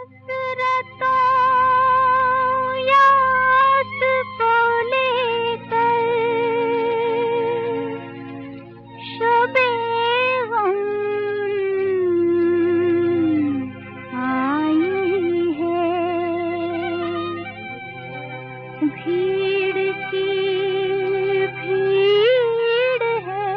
हसरतों याद को लेकर शबे गम आई है। भीड़ की भीड़ है,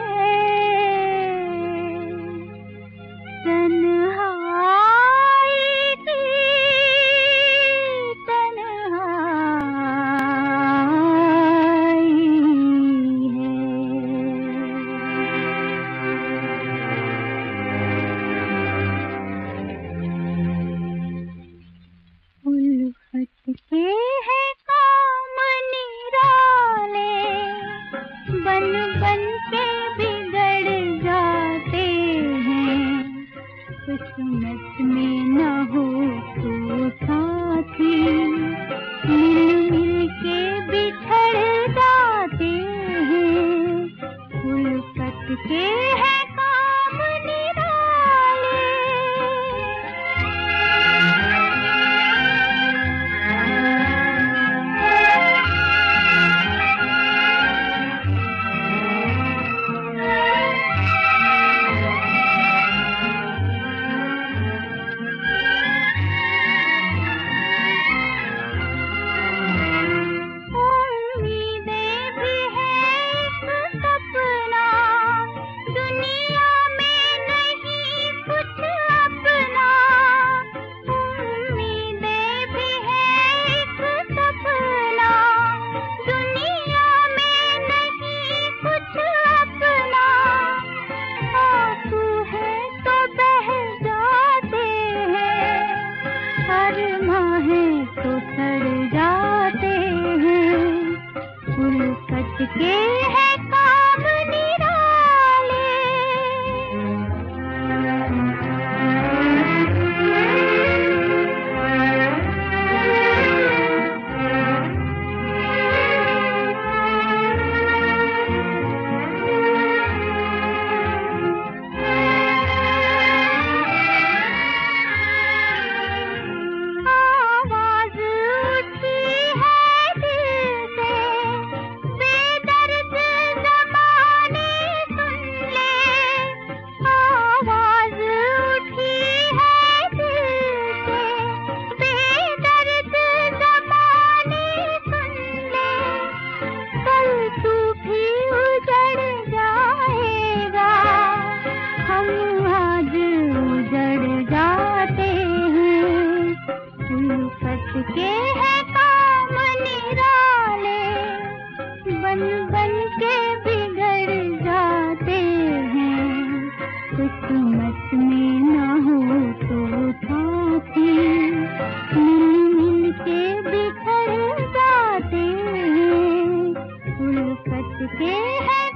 उल्फत के हैं काम निराले, बन बन के बिगड़ जाते हैं। किस्मत में न हो तो साथी, मिल मिल के बिछड़ जाते हैं। उल्फत के हैं काम निराले। तो सड़ जाते हैं। उल्फत के हैं काम निराले। उल्फत के हैं काम निराले, बन बन के बिगड़ जाते हैं। किस्मत में न हो तो साथी, मिल मिल के बिखर जाते हैं। उल्फत के हैं